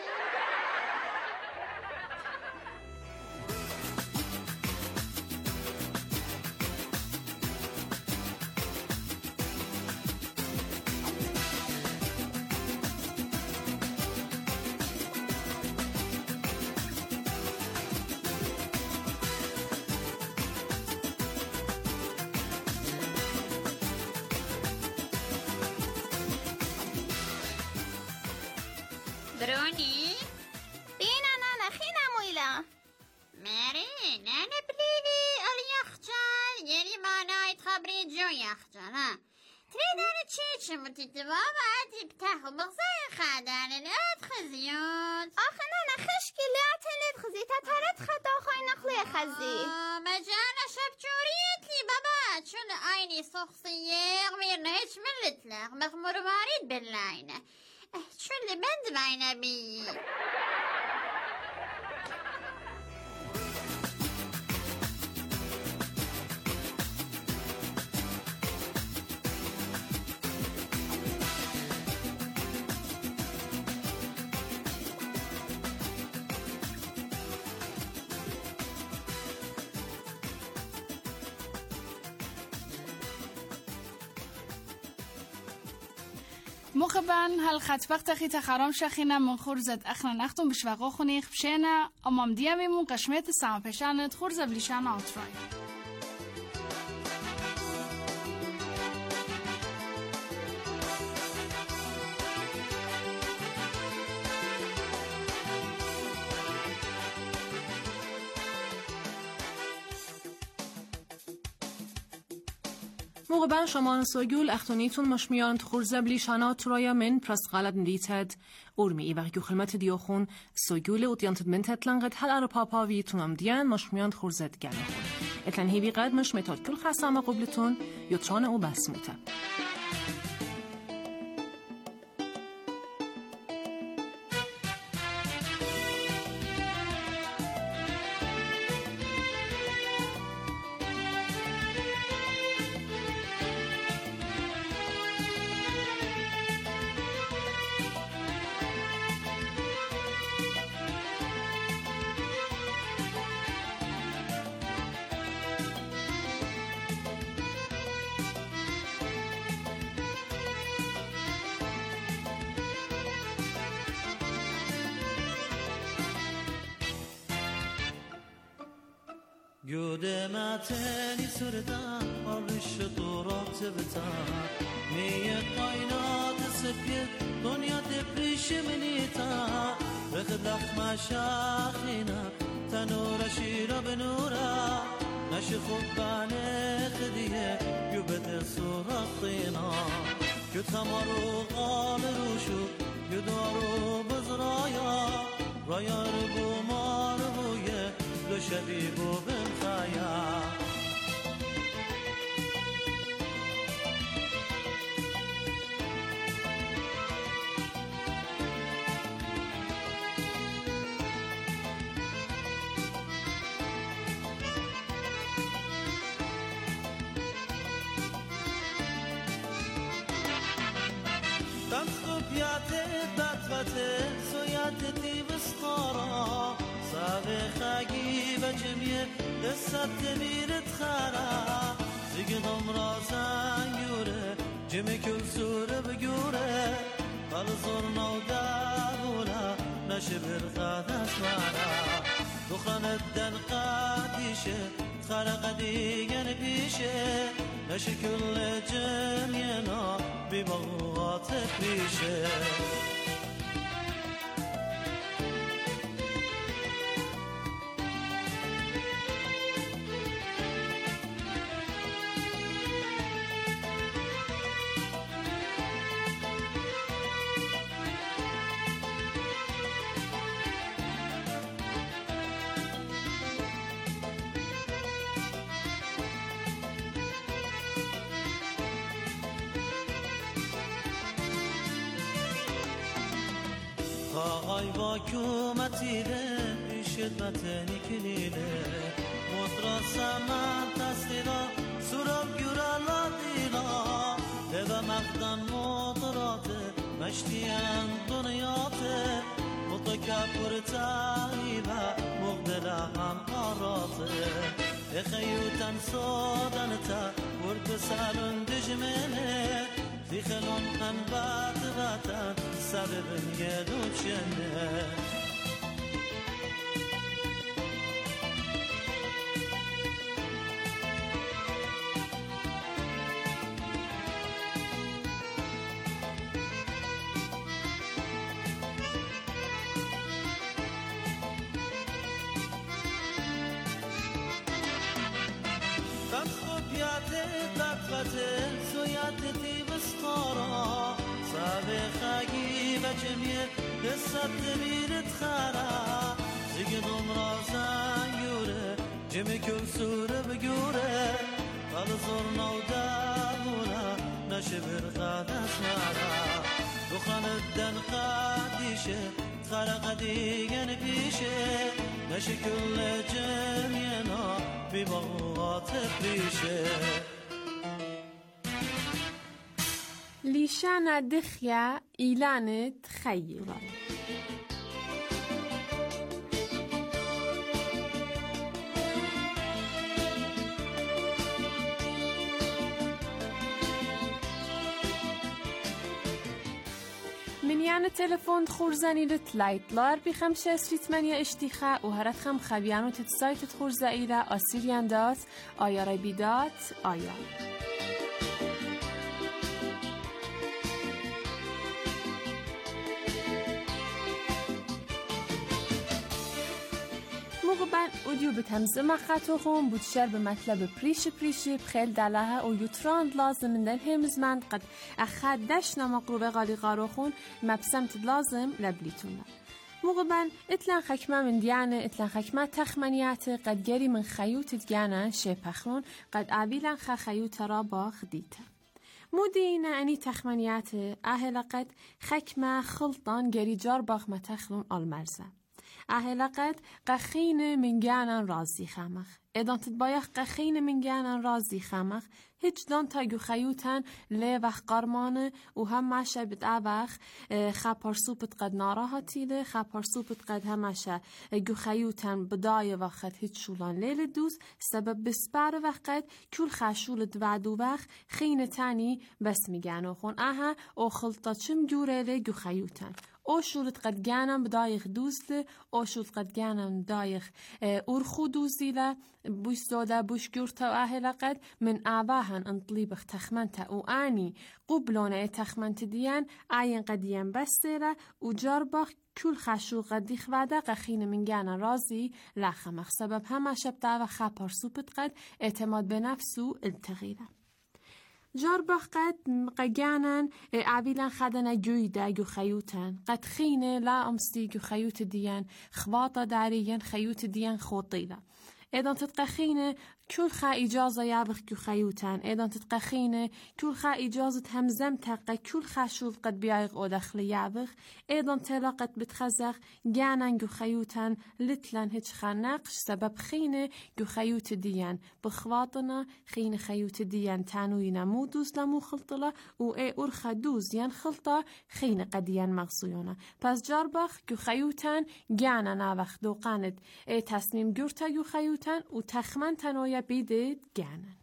J: بروني
K: بينا نانا خينا مويلا
J: ماري نانا بليلي اليخجل يعني ما نايت خبري جو يخجل ها تريدان تشيش متتبابا عادي بتاخو بغزاي خادان الات خزيوت
K: آخه نانا خشكي اللي اعتنت خزي تترت خدا خواهي نخلي خزي
J: مجانا شبجوريت لي بابا شون عيني سخصية غميرنا هيش ملت لك مخمور ماريد باللاينة شو اللي بند معنا بي
F: مخبن هل خط وقت خی تخرام شخینا من خورزت اخنا نختم بشوقا خونی خبشینا امام دیمیمون قشمت سام پشانت خورز بلیشان آترای
B: موقع بان شما سوگول اختونیتون مشمیان تخورزه بلی شانات ترایا من پرس غلط ندیتد ارمی ای وقتی خدمت دیاخون سوگول اوتیانتد من تتلنقد هل ارو پاپا ویتون ام دیان مشمیان تخورزه دگنه خون اتلن هیوی قد مش متاد کل خسامه قبلتون یوتران او بسمته
L: قدمتني سردا عرش طورات بتا مية قاينات سبيت دنيا تبريش منيتا بخدخ مشاخينا تنور شيرا بنورا نشخب باني خديه يبدر صورتنا كتمرو قال روشو يدارو بزرايا رايا ربو ماربويه لو شبيبو بنخايا تنخب ياتي داتفته سوياتي بسطارا صابي خاقي بجميع دست تبير تخارا زيقضم راسان يوره جمي كل سورة بجوره قال صرنا ودابولا نشبر خاذا سمارا دخان الدن قاديشه خرق ديگن بيشه نشكل جميعنا ببغوات بيشه خاقای با کمتیله شدمتنی کلیله مطرا سمن تستیلا سراب گرالا دیلا لبا مقدن مطراته مشتیان دنیاته متکبر تایبه مقدله هم قاراته اخیوتن صادنتا ورد سالن دجمنه في خلون أنبات باتا سبب يدوب شنه تنخب ياتي تطفته سوياتي بسطارا صابي خاقي بجميع دست تبير تخارا زيقضم راسان يوره جمي كل سورة بجوره قال صرنا ودابولا نشبر غادا سمارا دخان الدن قاديشه خرق ديگن بيشه نشكل جميعنا ببغوات بريشه
M: لیشانه دخیا ایلان تخیل منيان تلفون خورزاني لتلايتلار بخمسة ثمانية اشتيخاء وهرت خم خبيانو تتسايت تخورزا إلى أسيريان دات آيا ربي دات آيا موقع بن اودیو به تمزه مخطو خون بود شر به مطلب پریش پریشی بخیل دلها او یوتراند لازم اندن همزمند قد اخد دش نمقروب غالی غارو خون مبسمت لازم لبلیتونه موقع بن اتلان خکمه من دیانه اتلان خکمه تخمنیات قد گری من خیوت دیانه شه پخرون قد عویلان خ خیوت را با خدیته مودينا أني تخمنيات أهلا قد خكمة خلطان جري جار باخ متخلون المرزة أهلا قد قخين من جانا رازي خمخ إذا تتبايخ قخين من جانا رازي خمخ هیچ دان تا گو خیوتن لی وخ قرمانه و هم مشه بد اوخ خپار سوپت قد ناراحتیله خپار سوپت قد همشه گو خیوتن بدای وقت هیچ شولان لیل دوست سبب بسپر وقت کل خشولت وعدو وقت خین تانی بس میگن و خون اها او خلطا چم جوره لی گو خیوتن او شولت قد گانم بدایخ دوزله او شولت قد گانم بدایخ ارخو دوزیله بوش زوده بوش گورتا و اهلا قد من آباهن انطليبخ تخمنتا و آني قبلونه تخمنت ديان آين قديان بستيرا و جاربخ كل خشو قديخ وعدا قخين من جانا رازي لاخمخ سبب هما شبتا و خبار سوبت قد اعتماد بنفسو التغيره جاربخ قد قجانن عبيلان خدنا جويدا جو خيوتان قد خينه لا أمستي جو خيوت ديان خواطة داريان خيوت ديان خوطيلة إذا تتقخينه كل خا إجازة يابخ كل خيوتان إذا تتقخينه كل خا إجازة همزم تقى كل خا شوف قد بيايغ أو دخل يابخ إذا تلاقت بتخزخ جانن جو خيوتان لتلان هيج خناقش سبب خينه جو خيوت ديان بخواطنا خين خيوت ديان تانوي نمودوز لمو خلطلا و إيه أرخا دوز ين خلطة خين قديان مغصيونا پس جاربخ جو خيوتان جانن آوخ دوقاند إيه تصميم جورتا جو خيوتان و تخمن تنوي بیده گانن.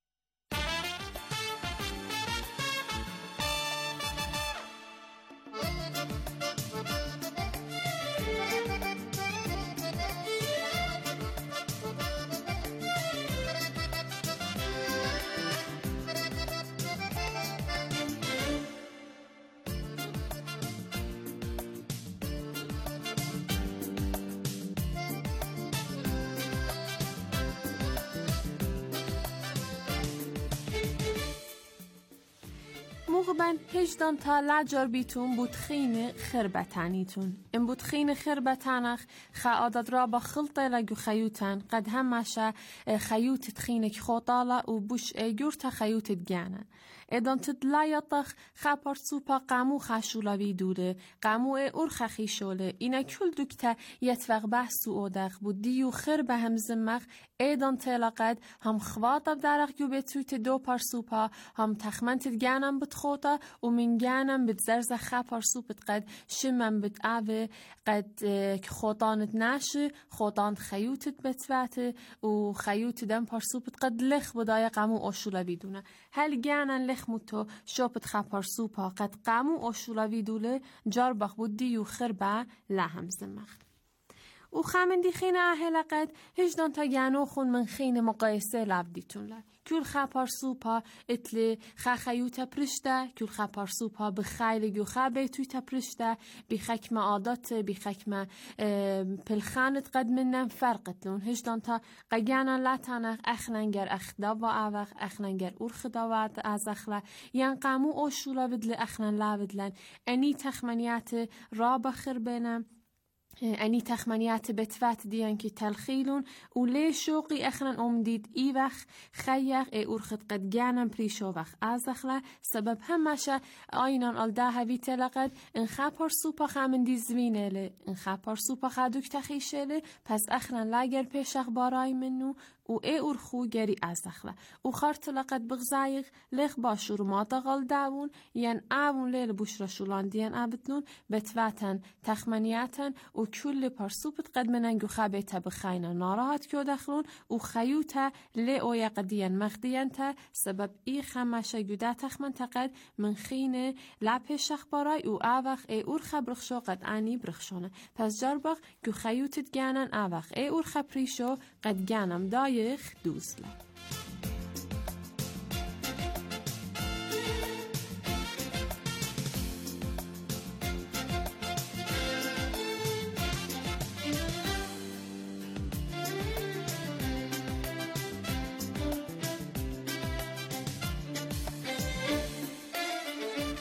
M: موقعاً هجدان تا لجار بیتون بود خین خربتانیتون. این بود خین خربتانخ خعادت را با خلطه لگو خیوتن قد همشه خیوتت خینک خوطاله و بوش ایگورت خیوتت گانن. ایدان تدلایتخ خپار سوپا قامو خشولا ویدوله قامو ارخ خیشوله اینا کل دکته یتوق بحثو اودخ بود دیو خر به هم زمخ ایدان تلاقد هم خواتب درخ یو بتویت دو پار سوپا هم تخمنتت گانم بتخوتا و من گانم بتزرز خپار سوپت قد شمم بت اوه قد خوطانت نشه خوطان خیوتت بتوته و خیوت دم پار سوپت قد لخ بدای قامو آشولا ویدونه هل گانن لخ متو شوپت خپار سوپا قد قامو آشولا ویدوله جار بخ بودی و خربه لهم زمخ و خامندی خینه اهل قد هجدان تا گانو خون من خینه مقایسه لبدیتون له کل خپار سوپا اتلی خ خیوتا پرشته کل خپار سوپا بخیل گو خبه توی تا پرشته بی خکم عادت بی خکم پلخانت قد منن فرقت لون هجدان تا قیانا لاتانخ اخننگر اخدا و اوخ اخننگر ارخدا و از اخلا ین قامو اوشولا بدل اخنن لا بدلن انی تخمنیات را بخر بینم أني تخمنيات بتفات ديان كي تلخيلون ولي شوقي أخنا أمديد إيوخ خيخ إي أرخد قد جانم بريشوخ أزخلا سبب همشا آينان ألداها في تلقد إن خابر سوبا خامن دي زمينه لي إن خابر سوبا خادوك تخيشه لي پس أخنا لاجر بيشخ باراي منو و ای ارخو گری ازخلا و خارت لقد بغزایق لخ باشور ما تغل داون ین آون لیل بوش رشولان دین آبتنون بتواتن تخمنیاتن و کل پرسوبت قد مننگو خابیتا بخینا ناراحت کیو دخلون و خیوتا لی اویا قدیان مخدیان تا سبب ای خمشه گوده تخمن تقد من خینه لپه شخ برای و آوخ ای ارخ برخشو قد آنی برخشونه پس جاربخ گو خیوتت گانن آوخ ای ارخ پریشو قد گانم دای دوزله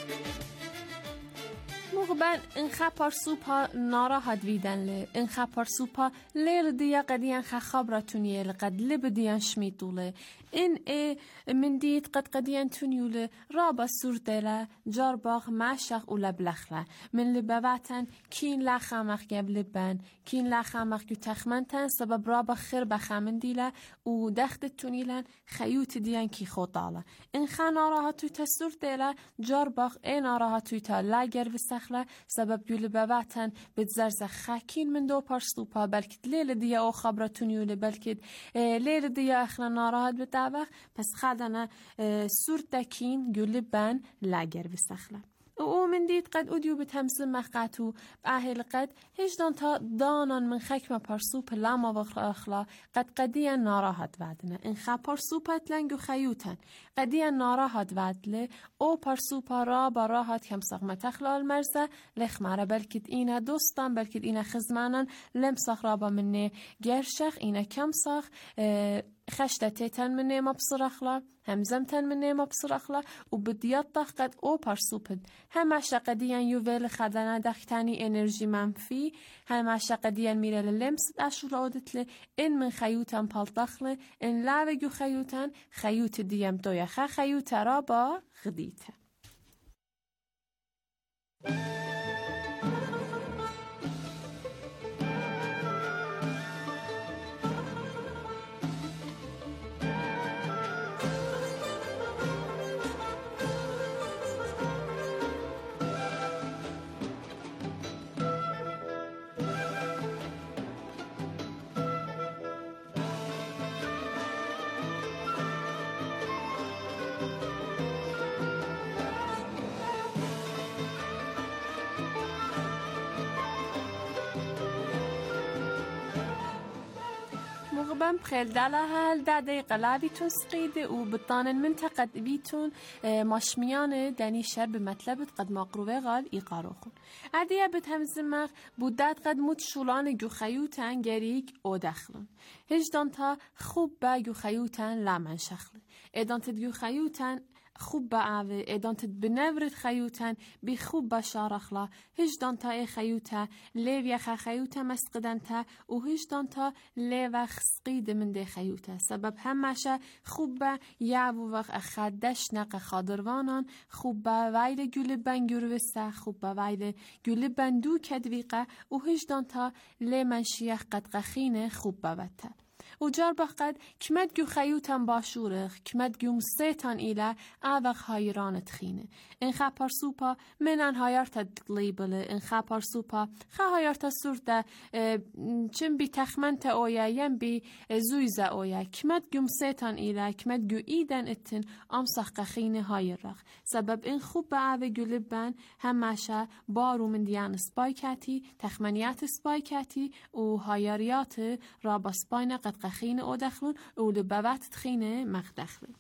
M: مغبن این خبر سوپا ناراحت ویدن لی این خبر سوپا لیر دیا قدیان خخاب را تونیه لقد لب دیان شمیدوله این ای من دید قد قدیان تونیوله رابا سورتله جار باغ معشق اولا بلخله من لبواتن کین لخامخ گب لبن کین لخامخ گو تخمنتن سبب رابا خیر بخمن دیله و دخت تونیلن خیوت دیان کی خوداله این خا ناراحت توی تا سورتله جار باغ این ناراحت توی تا لگر بسخله سبب گول بواتن بتزرز خاکین من دو پارسوپا بلکه لیل دیا او خبرتون یوله بلکه لیل دیا اخنا ناراحت بتاوخ پس خدنا سور دکین گول بن لگر بسخله او من دید قد اودیو بتمس مخقتو اهل قد هجدان تا دانان من خکم پارسوپ لاما و اخلا قد قدیا ناراحت ودنه این خا پارسوپت لنگو خیوتن قدیا ناراحت ودله او پارسوپا را با راحت کم سقمت اخلال مرزه لخمره بلکه اینا دوستان بلکه اینا خزمانان لمسخ رابا منه گرشخ اینا کم ساخ خشتتتن منه مبصر اخلا همزمتن منه مبصر اخلا و بدیات قد او پارسوپد همش قدیان یوول خدانه دختانی انرژی منفی همش قدیان میره لمس اشول عادتله این من خیوتن پالتخله این لاوگو خیوتن خیوت دیم دویا خ خیوت را با غدیته مغبن بخيل دالها دا دقيقة لابيتون سقيدة وبطان المنطقة بيتون ماشميان داني شرب مطلبت قد مقروبة غال إيقاروخون عدية بتهمزمغ بودات قد موت شولان جو خيوتان گريك او دخلون هجدان تا خوب با جو خيوتان لامن شخل ادان تدگو خيوتان خوب بعوه ادانت بنورد خیوتن بی خوب بشارخلا هجدان تا ای خیوتا لیو یخ خیوتا مسقدن تا و هجدان تا لیو خسقید من ده خیوتا سبب همشه خوب با یعو وقت اخدش نق خادروانان خوب با ویل گل بنگور وسته خوب با ویل گل بندو کدویقه و هجدان تا لی منشیخ قد قخینه خوب بوته و جار بقد کمد گو خیوتن باشورخ کمد گو مسیتان ایله اوق هایرانت خینه این خا پارسوپا منن هایارتا دلیبله این خا پارسوپا خا هایارتا سورده چن بی تخمنت اویا یم بی زویزه اویا کمد گو مسیتان ایله کمد گو ایدن اتن امسخ قخینه هایرخ سبب این خوب به اوه گو لبن همشه بارو من دیان سپایکتی تخمنیات سپایکتی و هایاریات را با سپاینه قد قخینه او دخلون او لبوات تخینه مخ دخلون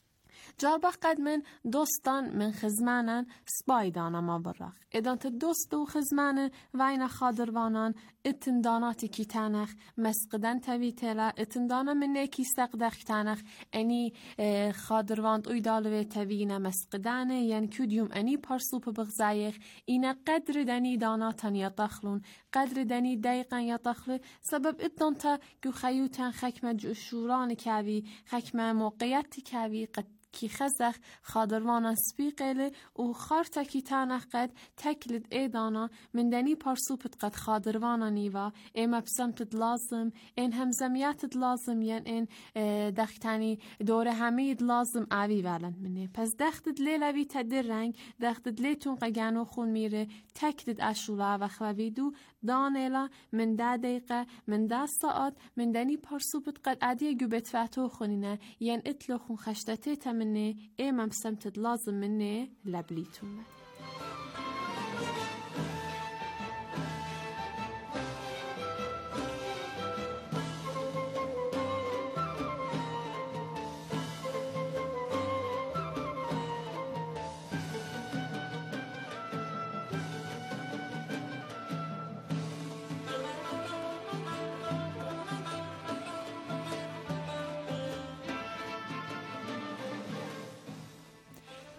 M: جاربخ قد من دوستان من خزمانن سپایدانا ما برخ ادانت دوست و خزمانن وین خادروانان اتنداناتی کی تنخ مسقدن تویتلا اتندانا من نیکی سقدخ تنخ انی خادرواند اویدالوی توینه مسقدانه یعنی کدیوم انی پارسوپ بغزایخ اینا قدر دنی داناتان یا تخلون قدر دنی دقیقا یا تخلون سبب اتنانتا گو خیوتن خکم جشوران کاوی خکم موقعیت کاوی قد کی خزخ خادروان سپیقله و خارتا کی تانخ قد تکلد ایدانا من دنی پارسوپت قد خادروانا نیوا اما بسمتت لازم این همزمیاتت لازم یعنی این دختانی دور همید لازم آوی ولند منه پس دختت لیلوی تدر رنگ دختت لیتون قگانو خون میره تکلد اشولا و خویدو دانیلا من ده دقیقه من ده ساعت من دنی پارسوپت قد عدیه گو بتفتو خونینه یعنی اتلو خون خشتته تمنه ایمم بسمتت لازم منه لبلیتونه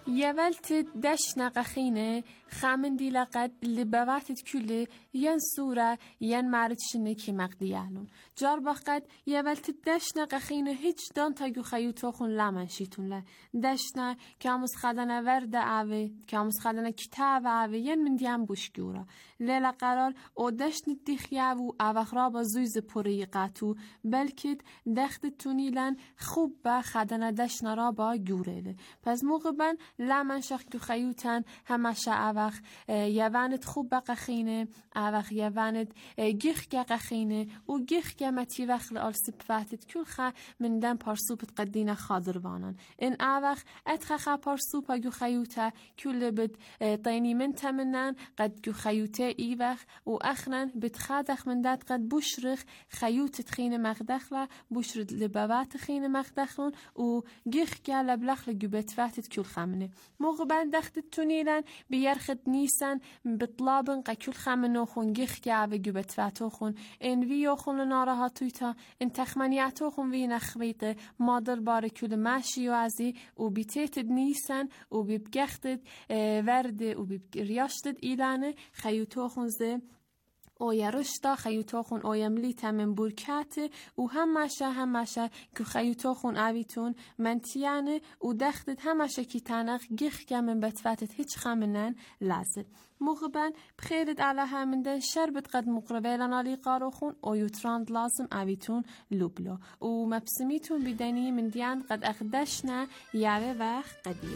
M: يولت دش نقخينه خامن دي لقد لبواتت كله ين سورة ين معرض شنكي مقديالون جار بقد يولت دش نقخينه هيج دان تاگو خيوتوخون لمن شيتون له دشنا كاموس خدنا ورد عوه كاموس خدنا كتاب عوه ين من ديان بوشگورا لیلا قرار او دشن دیخیاو اوخرا زویز پوری قطو بلکه دخت تونیلن خوب با خدنا دشنا را با گوره پس موقع بن لمن شخ که خیوتن همشه اوخ یوانت خوب با قخینه اوخ یوانت گیخ که قخینه و گیخ که متی وقت آل سپفتت کل خا من دن پارسوبت قدینه خادروانن این اوخ اتخخا پارسوبا گو خیوته کل بد طینی من تمنن قد گو خیوته ایوخ و اخنن بتخادخ من داد قد بوشرخ خیوت تخین مخدخلا بوشرد لبوات تخین مخدخلون و گیخ که لبلخ لگوبت فاتت کل خمنه موقع بند دخت تونیلن بیرخد نیسن بطلابن قا کل خمنو خون گیخ که و گوبت فاتو خون این ویو خون لناره تویتا این تخمنیاتو خون وی نخویده مادر بار کل ماشی و ازی و بیتیتد نیسن و بیبگختد ورده و بیریاشتد ایلانه خیوتو خونزه او یرشتا خیوتو خون او یملیتا من برکاته و همشه همشه که خیوتو خون آویتون منتیانه و دختت همشه کی تنخ گیخ که من بتفتت هیچ خمنن لازم مغبن بخیرد علا همندن شربت قد مقربیلن آلی قارو خون او یوتراند لازم آویتون لوبلو و مبسمیتون بدنی من دیان قد اخدشنا یعوه وقت قدیو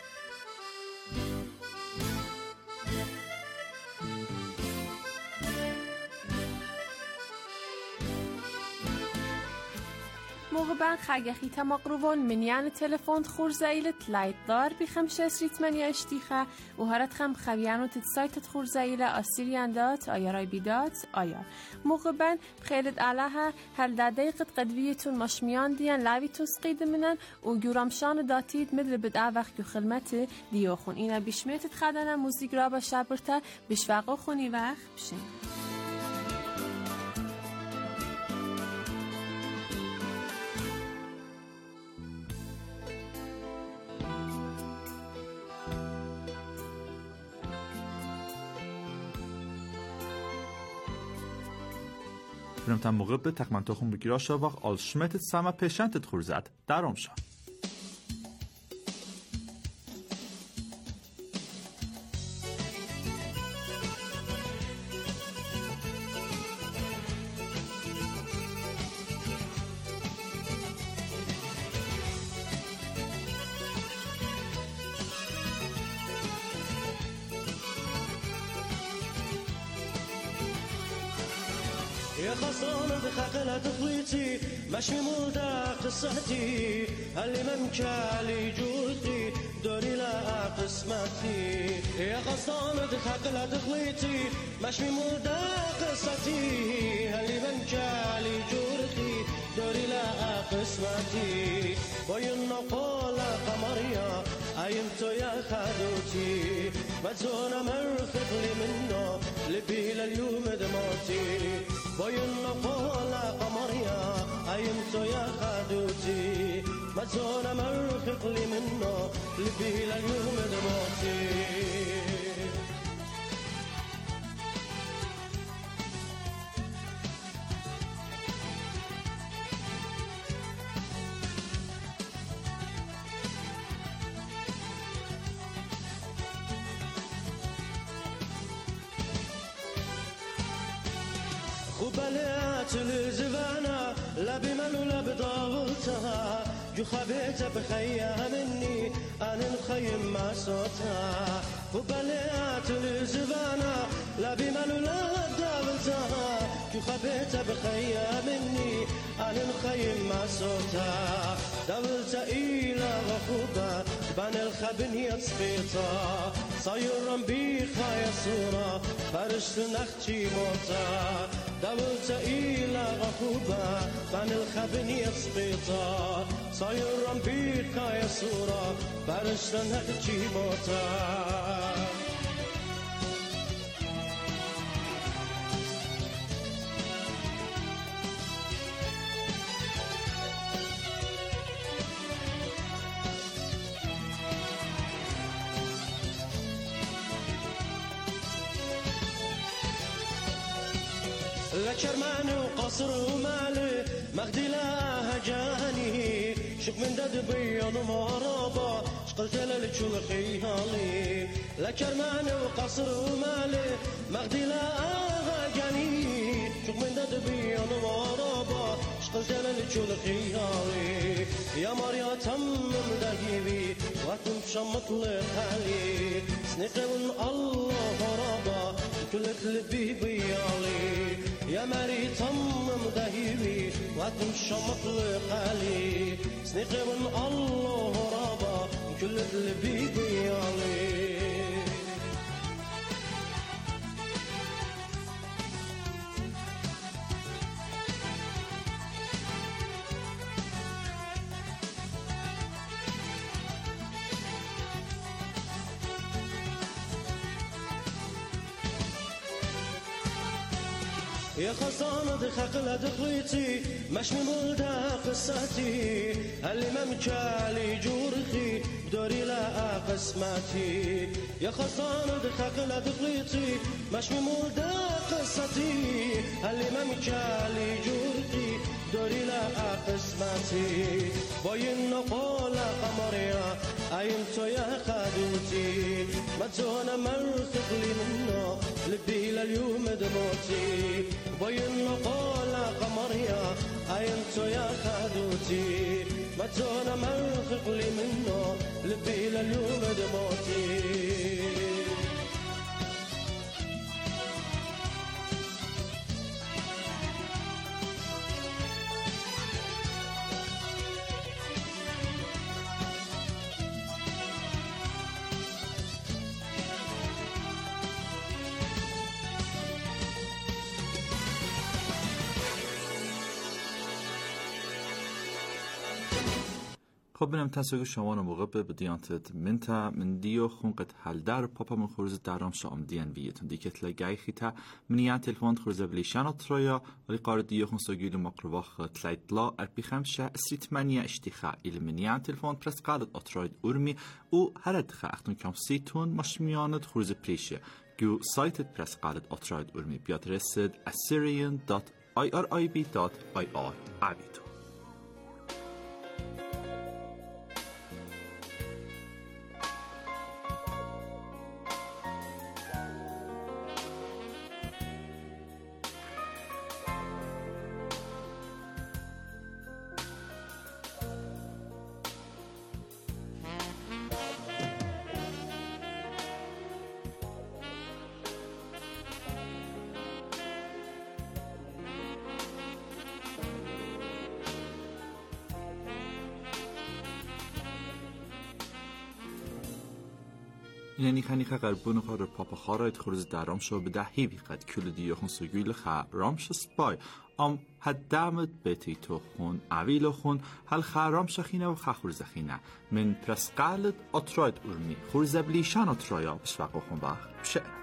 M: موقع بان خاگخی تمقروون منیان تلفون خورز ایلت لایت دار بخمشه سریت منی اشتیخه و هرت خم خویانو تت سایتت خورز ایله آسیریان دات آیارای بیدات آیار موقع بان بخیرد علاها هل دا دقیقت قدویتون مشمیان دیان لاویتون سقید منن و گورامشان داتید مدر بد وقت که خلمت دیو خون اینا بیشمیتت خدانه موزیک را با شبرتا بشوقو خونی وقت بشین
G: Promtam mogebbe takmantochum begirashavach als schmetet sama patientet khurzat darom sha
L: يا خسارة بخاقلة طفليتي ماشي مودا قصتي اللي ممكالي جوتي دوري لا قسمتي يا خسارة بخاقلة طفليتي ماشي مودا قصتي اللي ممكالي جوتي دوري لا قسمتي وين قول قمريا عينتو يا خدوتي مجزونة مرفق لي منه لبي لليوم دموتي وين قول قمريا عينتو يا خدوتي مجزونة مرفق لي منه لبي لليوم دموتي وبلعت الزبانة لا بمن ولا بضاوتها جو خبيت بخيا مني أنا نخيم مع صوتها وبلعت الزبانة لا بمن ولا بضاوتها جو خبيت بخيا مني أنا نخيم مع صوتها دولت إلى غخوبة بان الخبنية صفيطة صاير بيخا يا صورة فرشت نختي موتا دولت إلى غخوبة بان الخبنية صفيطة صاير بيخا يا صورة فرشت نختي موتا لكرمان وقصر ومالي مغدي لها جاني شوف من دد بيض مرابا شقلت للجول خيالي لكرمان وقصر ومالي مغدي لها جاني شوف من دد بيض مرابا شقلت للجول خيالي يا مريا تمم دهيبي واتم شمط لحالي سنقل الله رابا كل قلبي بيالي يا مري تمم دهيبي واتم شمط لحالي سنقل الله رابا كل قلبي بيالي يا خزانة دخق لدخليتي مش من بلده قصتي اللي ممكالي جورخي بدوري لا قسمتي يا خزانة دخق لدخليتي مش من بلده قصتي اللي ممكالي جورخي بدوري لا قسمتي باين نقول قمريا عين تو يا خدوتي ما تزونا مرثق لي منه لبي لليوم دموتي باين نقول قمريا عين تو يا خدوتي ما تزونا مرثق لي منه لبي لليوم دموتي
G: خب بنام تنسوی شما موقع به دیانتت منتا من دیو خونقت هل در پاپا من خورز درام شام دیان ویتون دیکت لگای خیتا منیان تلفون خورز بلیشان اطرایا ولی قارد دیو خون سوگیل مقرواخ تلایت لا اربی خمشه سیت منیا اشتخاء ایل منیان تلفون پرس قالد اطراید ارمی او هرد خاختون کم سیتون مشمیاند خورز پریشه گو سایتت پرس قالد اطراید ارمی بیاد رسد assyrian dot irib dot ir عبیدو یعنی خنی خا قربون خا رو پاپا خارایت خورز درام شو به ده هیوی قد کل دیو خون سوگیل خا رامش سپای ام حد دامت بیتی تو خون عویل خون هل خا رامش خینه و خا خورز خینه من پرس قالد اطراید ارمی خورز بلیشان اطرایا بشوق خون باخ بشه